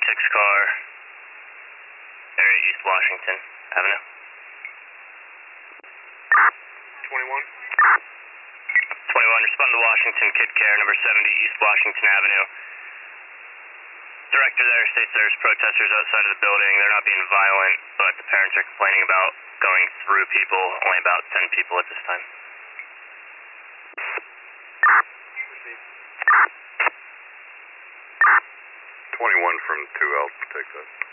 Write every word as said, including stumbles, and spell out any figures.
six car, area East Washington Avenue. twenty-one. twenty-one, respond to Washington Kid Care, number seventy East Washington Avenue. Director there states there's protesters outside of the building. They're not being violent, but the parents are complaining about going through people. Only about ten people at this time. twenty-one from two, I'll take that.